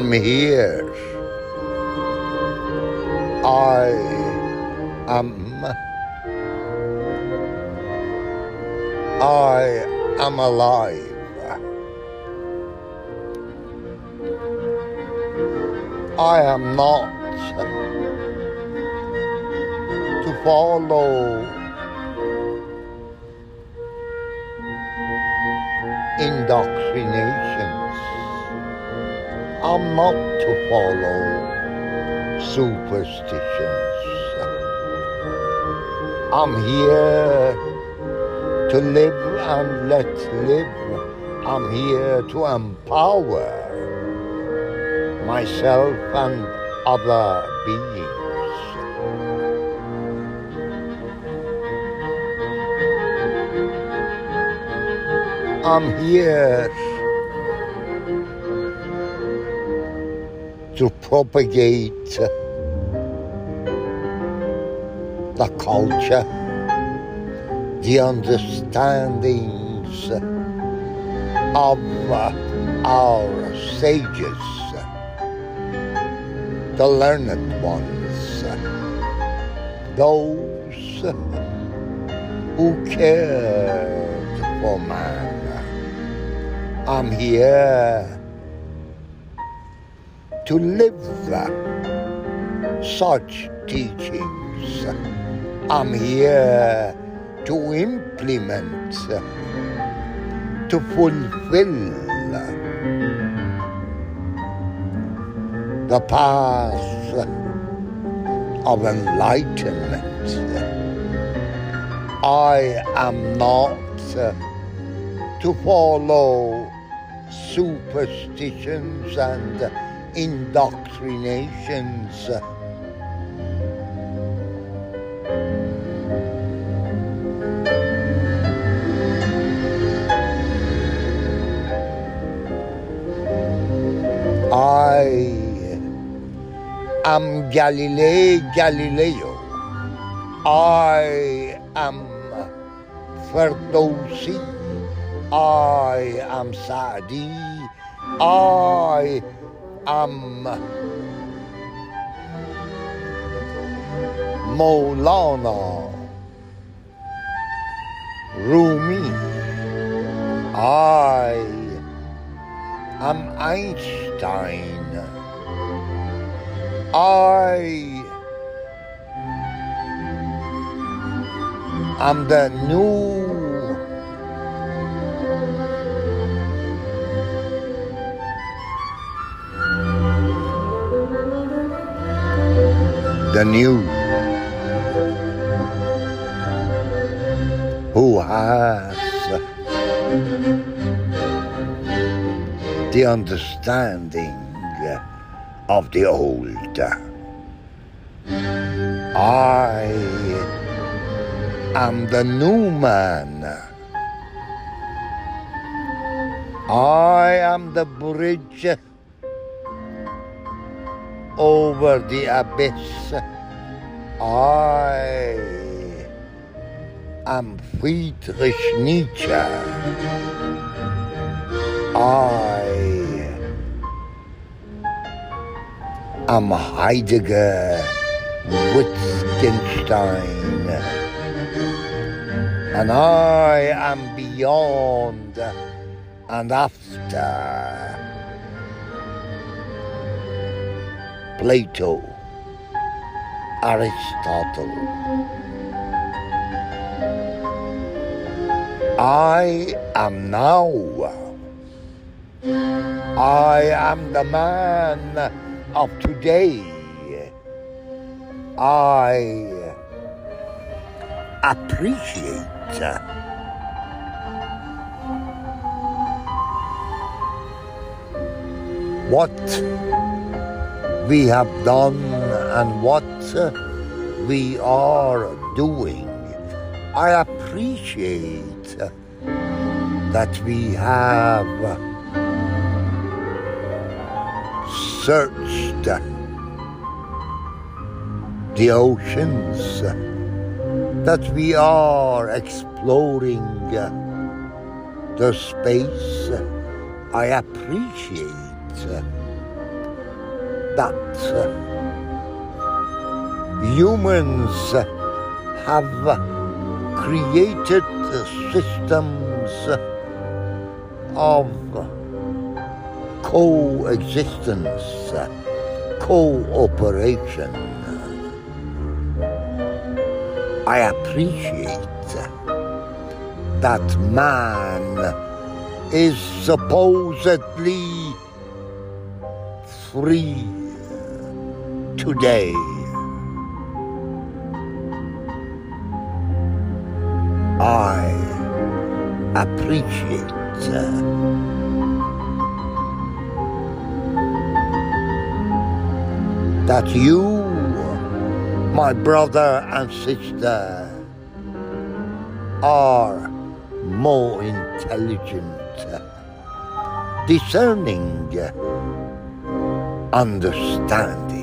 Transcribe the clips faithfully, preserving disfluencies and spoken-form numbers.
I'm here. I am. I am alive. I am not to follow indoctrinations. I'm not to follow superstitions. I'm here to live and let live. I'm here to empower myself and other beings. I'm here to propagate the culture, the understandings of our sages, the learned ones, those who cared for man. I'm here to live such teachings. I'm here to implement, to fulfill the path of enlightenment. I am not to follow superstitions and indoctrinations. I am Galileo Galileo. I am Ferdowsi. I am Saadi. I am Maulana Rumi. I am Einstein. I am the new the new who has the understanding of the old. I am the new man. I am the bridge over the abyss. I am Friedrich Nietzsche. I am Heidegger Wittgenstein. And I am beyond and after Plato, Aristotle. I am now. I am the man of today. I appreciate what we have done and what we are doing. I appreciate that we have searched the oceans, that we are exploring the space. I appreciate that uh, humans have created systems of coexistence, cooperation. I appreciate that man is supposedly free today. I appreciate that you, my brother and sister, are more intelligent, discerning, understanding.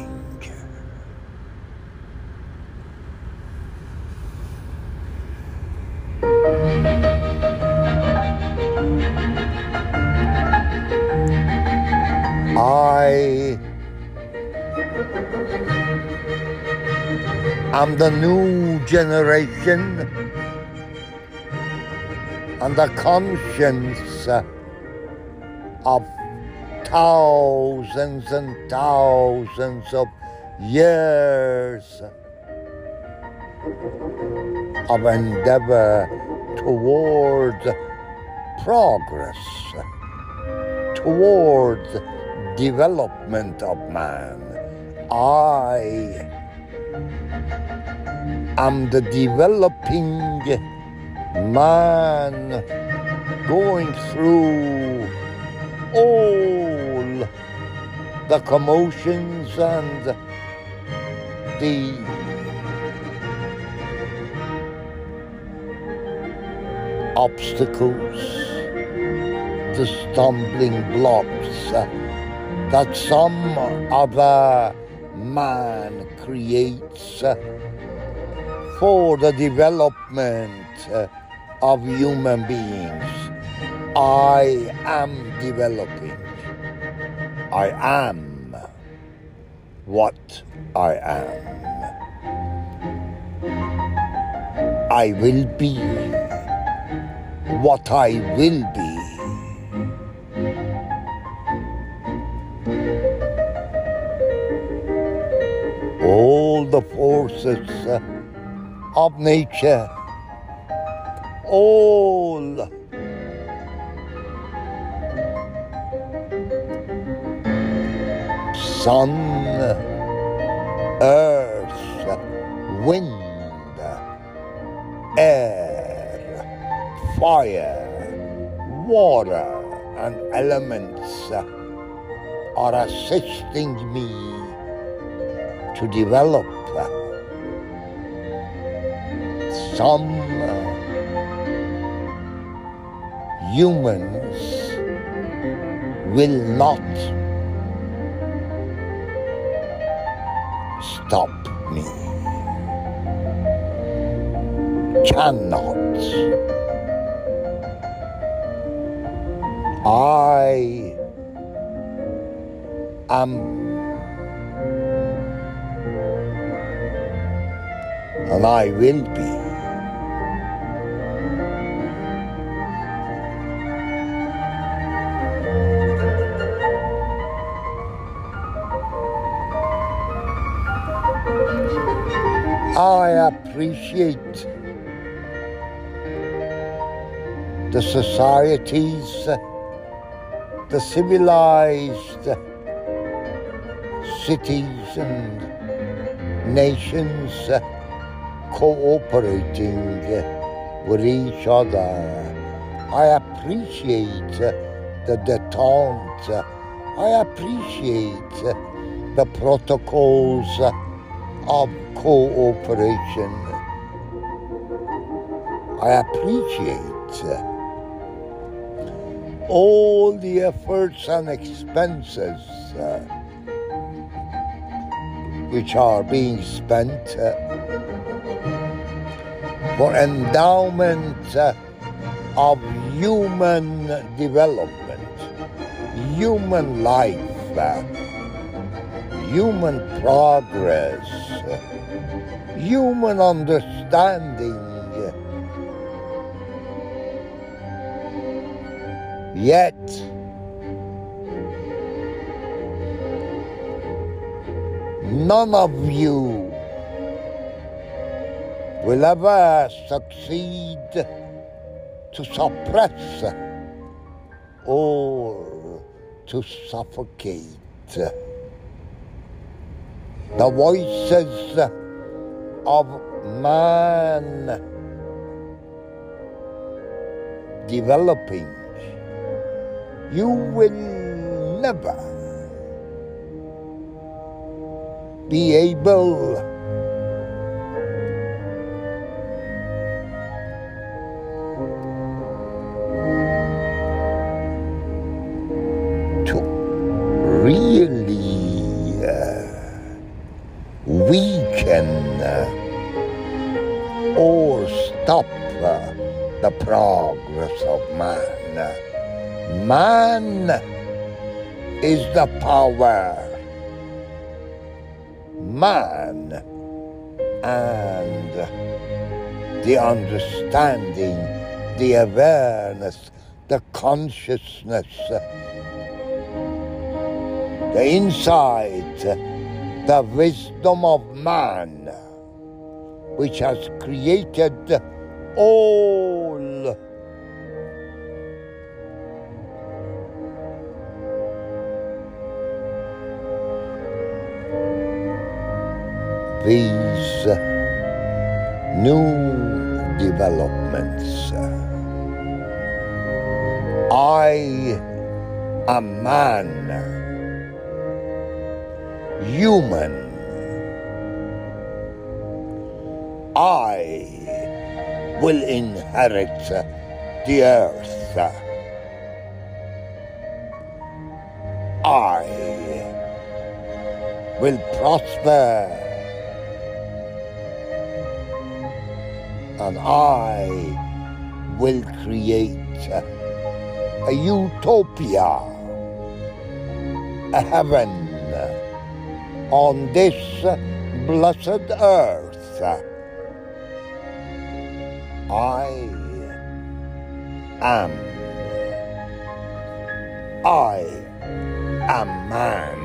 I am the new generation and the conscience of thousands and thousands of years of endeavor toward progress, toward development of man. I am the developing man going through all the commotions and the obstacles, the stumbling blocks that some other man creates for the development of human beings. I am developing. I am what I am. I will be what I will be. All the forces of nature, all sun, earth, wind, air, fire, water, and elements are assisting me to develop. Some humans will not stop me, cannot. I am, and I will be. I appreciate the societies, the civilized cities and nations cooperating with each other. I appreciate the détente. I appreciate the protocols of cooperation. I appreciate all the efforts and expenses uh, which are being spent uh, for endowment uh, of human development, human life, uh, human progress, human understanding. Yet, none of you will ever succeed to suppress or to suffocate the voices of man developing. You will never be able to really uh, weaken uh, or stop uh, the progress of man. Man is the power. Man and the understanding, the awareness, the consciousness, the insight, the wisdom of man, which has created all these new developments. I am man, human. I will inherit the earth. I will prosper. And I will create a utopia, a heaven on this blessed earth. I am. I am man.